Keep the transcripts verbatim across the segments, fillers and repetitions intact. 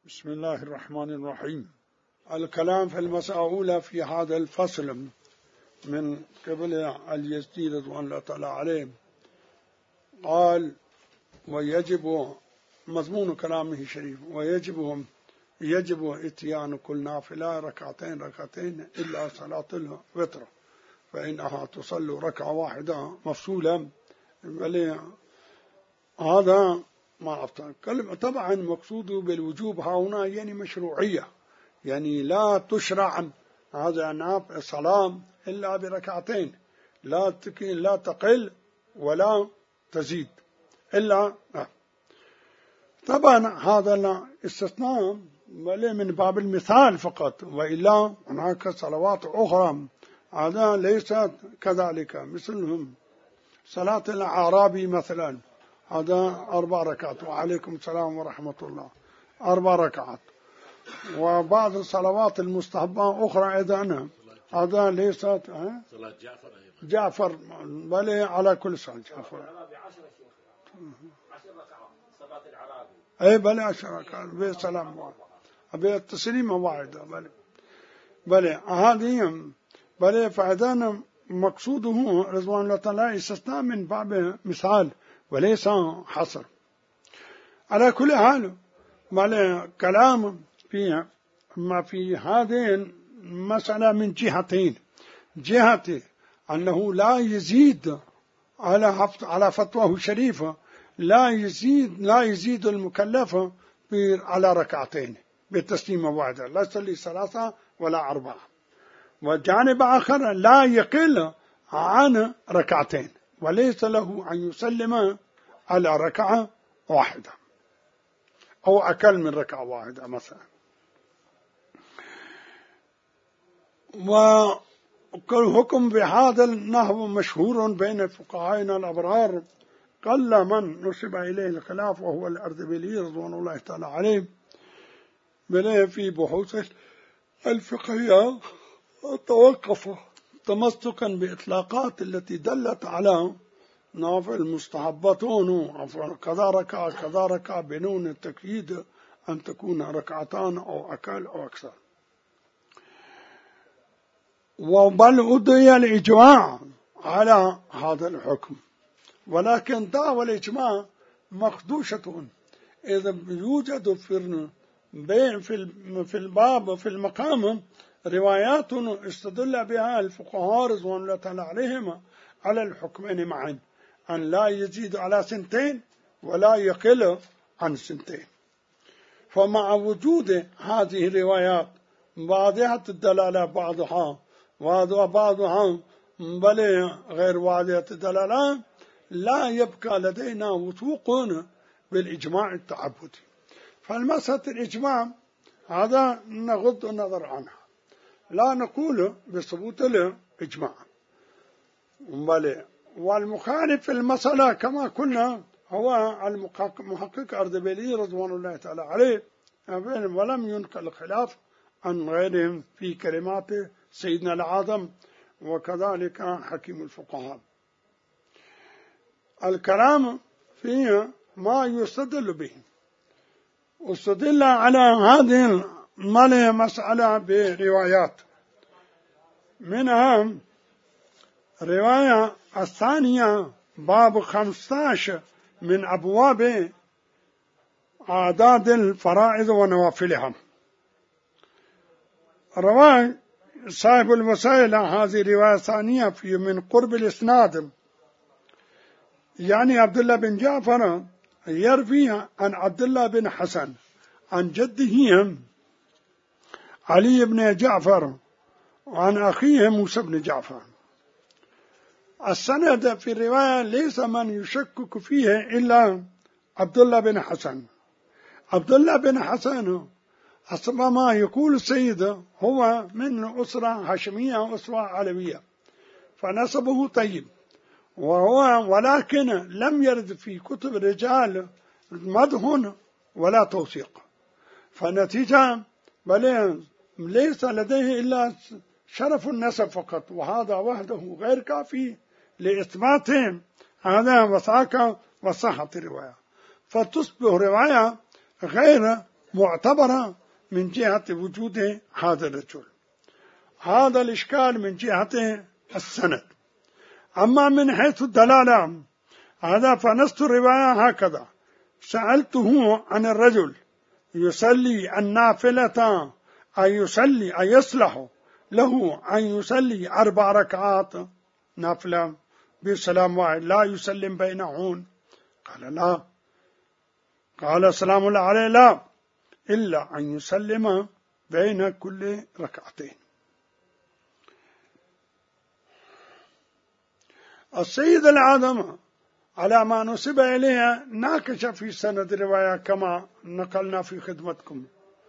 بسم الله الرحمن الرحيم. الكلام في المسألة الأولى في هذا الفصل من قبل اليزدي رضوان الله تعالى عليه. قال: ويجب مضمون كلامه شريف ويجب يجب اتيان كل نافلة ركعتين ركعتين إلا صلاة الوتر فإنها تصل ركعة واحدة مفصولة. هذا ما أفتح كلمة. طبعا مقصوده بالوجوب هنا يعني مشروعية، يعني لا تشرع هذا ناف الصلاة إلا بركعتين، لا لا تقل ولا تزيد إلا. طبعا هذا الاستثناء من باب المثال فقط، وإلا هناك صلوات أخرى هذا ليست كذلك، مثلهم صلاة الأعرابي مثلا، هذا أربع ركعات، وعليكم السلام ورحمة الله، أربع ركعات. وبعض الصلوات المستحبة أخرى أيضا هذا ليست صلاة جعفر جعفر بل على كل صلاة جعفر صلاة العرابي أي بل عشر ركعات بسلام بالتسليم واحدة بل بل هذه بل. فإذا مقصوده رضوان الله تعالى استثناء من باب مثال وليس حصر. على كل حال ما كلام في ما في هذه المسألة من جهتين: جهة أنه لا يزيد على على فتواه الشريفة، لا يزيد لا يزيد المكلف على ركعتين بالتسليمة واحدة، لا يصلي ثلاثة ولا أربعة. وجانب آخر لا يقل عن ركعتين، وليس له أن يسلم على ركعة واحدة أو أقل من ركعة واحدة مثلا. والحكم بهذا النحو مشهور بين فقهائنا الأبرار، قل من نسب إليه الخلاف، وهو الأردبيلي رضوان الله تعالى عليه بله في بحوث الفقهية توقف تمسكا بإطلاقات التي دلت على نافل مستحبتون كذا ركعة كذا ركعة بنون التقييد أن تكون ركعتان أو أقل أو أكثر. وبل أدعي الإجماع على هذا الحكم، ولكن دعوى الإجماع مخدوشة إذا يوجد في في الباب في المقام روايات استدل بها الفقهاء رضوان الله تعالى عليهم على الحكمين معا، أن لا يزيد على سنتين ولا يقل عن سنتين. فمع وجود هذه الروايات واضحة الدلالة بعضها وبعضها بل غير واضحة الدلالة، لا يبقى لدينا وثوق بالإجماع التعبدي. فالمسألة الإجماع هذا نغض النظر عنها، لا نقول بثبوت الإجماع بل. والمخالف في المسألة كما قلنا هو المحقق أردبيلي رضوان الله تعالى عليه، ولم ينقل الخلاف عن غيرهم في كلمات سيدنا العظم وكذلك حكيم الفقهاء. الكلام فيه ما يستدل به، واستدل على هذه المسألة بروايات، منها الرواية الثانية باب خمسة عشر من أبواب أعداد الفرائض ونوافلها. رواه صاحب الوسائل هذه الرواية الثانية في من قرب الإسناد، يعني عبد الله بن جعفر يروي عن عبد الله بن حسن عن جده علي بن جعفر وعن أخيه موسى بن جعفر. السند في الرواية ليس من يشكك فيه إلا عبد الله بن حسن. عبد الله بن حسن حسب ما يقول السيد هو من أسرة هاشمية أسرة علوية، فنسبه طيب، وهو ولكن لم يرد في كتب الرجال مدح ولا توثيق، فنتيجة بل ليس لديه إلا شرف النسب فقط، وهذا وحده غير كافي لإثبات هذا وثاقة وصحة الرواية، فتصبح رواية غير معتبرة من جهة وجود هذا الرجل. هذا الإشكال من جهة السند. أما من حيث الدلالة هذا فنص الرواية هكذا: سألته عن الرجل يصلي النافلة أي يصلي أي يصلح له أن يصلي أربع ركعات نافلة بسلام واحد لا يسلم بينهن؟ قال لا. قال سلام الله عليه لا، إلا أن يسلم بين كل ركعتين. السيد العظم على ما نسب إليها ناقش في سند الرواية كما نقلنا في خدمتكم،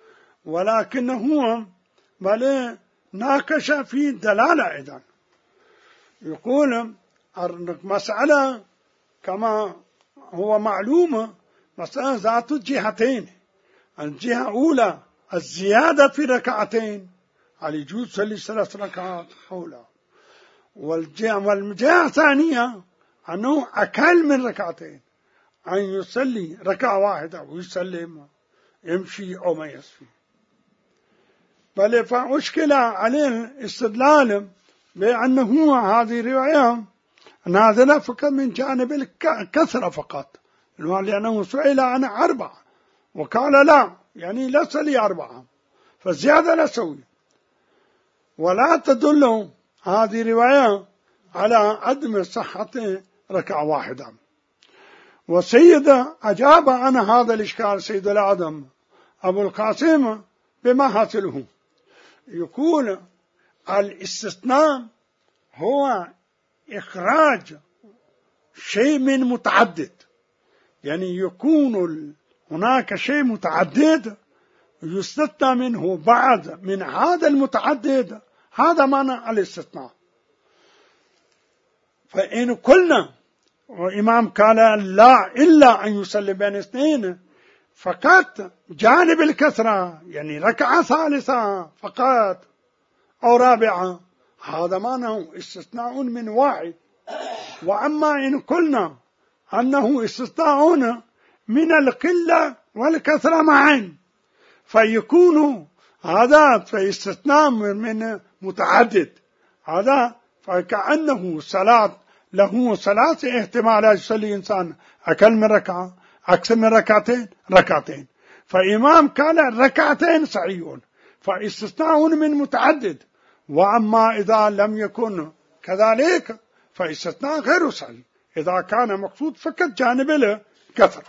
ولكنه بل ناقش في دلالة أيضا. يقول مسألة كما هو معلوم مسألة ذات جهتين. الجهة الأولى الزيادة في ركعتين، على يجوز يصلي ثلاث ركعات أولى، والجهة والجهة الثانية أنه أقل من ركعتين، أن يصلي ركعة واحدة ويسلم يمشي أو ما يسفي. بل فأشكل عليه الاستدلال بأنه هذه الرواية نازلة فقط من جانب الكثرة فقط، لأنه سئل عن أربعة وقال لا، يعني ليس لي أربعة، فالزيادة لا سوي. ولا تدل هذه الرواية على عدم صحة ركعة واحدة. وسيد أجاب عن هذا الإشكال سيد العظم أبو القاسم بما حاصله. يقول الاستثناء هو إخراج شيء من متعدد، يعني يكون هناك شيء متعدد يستثنى منه بعض من هذا المتعدد، هذا معنى الاستثناء. فإن قلنا وإمام قال لا إلا أن يصلي بين اثنين فقط جانب الكثرة، يعني ركعة ثالثة فقط أو رابعة، هذا معنى استثناء من واحد. وأما إن قلنا أنه استثناء من القلة والكثرة معا فيكون هذا فاستثناء من متعدد، هذا فكأنه صلاة له ثلاث احتمالات يصلي إنسان أقل من ركعة أكثر من ركعتين ركعتين. فإمام قال ركعتين صحيح، فاستثناء من متعدد. وأما إذا لم يكن كذلك فاستثناء غير صحيح إذا كان مقصود فقط جانب الكثرة.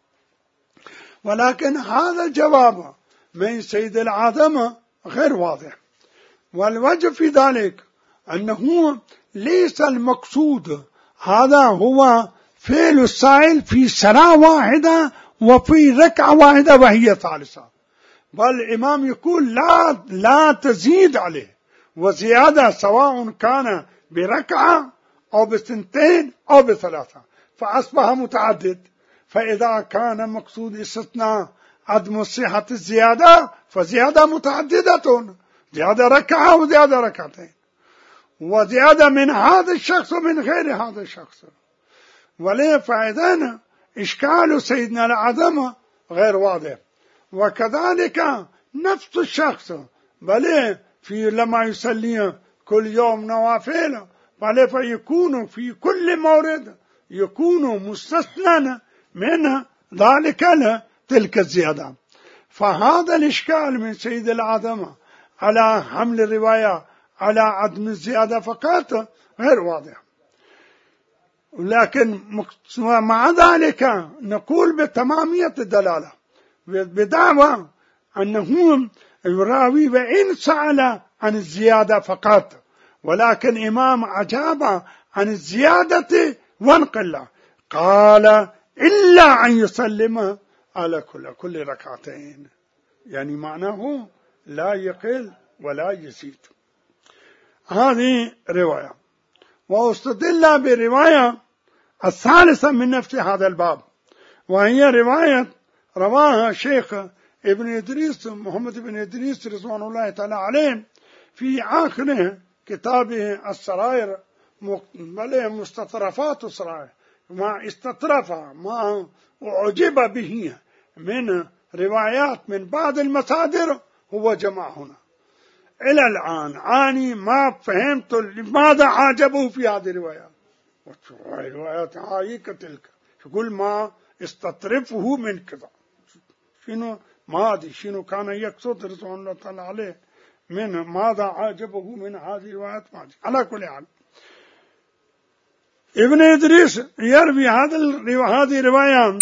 ولكن هذا الجواب من سيد العظم غير واضح، والوجه في ذلك أنه ليس المقصود هذا هو فعل السائل في صلاة واحدة وفي ركعة واحدة وهي ثالثة، بل الإمام يقول لا لا تزيد عليه، وزيادة سواء كان بركعة أو بسنتين أو بثلاثة فأصبح متعدد. فإذا كان مقصود استثناء عدم صحة الزيادة فزيادة متعددة، زيادة ركعة وزيادة ركعتين، وزيادة من هذا الشخص ومن غير هذا الشخص. وليه فإذن إشكال سيدنا العظم غير واضح. وكذلك نفس الشخص بل في لما يصلي كل يوم نوافل بل فيكون في كل مورد يكون مستثنى من ذلك تلك الزيادة. فهذا الإشكال من سيد العظم على حمل الرواية على عدم الزيادة فقط غير واضح. لكن مع ذلك نقول بتمامية الدلالة بدعوى أنه يراوي وإن سأل عن الزيادة فقط، ولكن إمام أجاب عن الزيادة وانقل، قال إلا أن يسلم على كل كل ركعتين، يعني معناه لا يقل ولا يزيد. هذه رواية. واستدل برواية الثالثة من نفس هذا الباب، وهي رواية رواها شيخ ابن إدريس محمد بن إدريس رضوان الله تعالى عليه في آخر كتابه السرائر، بل مستطرفات السرائر، ما استطرف ما أعجب به من روايات من بعض المصادر هو جمع هنا. إلى الآن أني ما فهمت لماذا عجبه في هذه الروايات. روايات هاي كتلك يقول ما استطرفه من كذا، شنو ما أدري شنو كان يقصد رضوان الله تعالى عليه من ماذا عجبه من هذه الروايات ما أدري. على كل حال ابن إدريس يروي هذه الروايات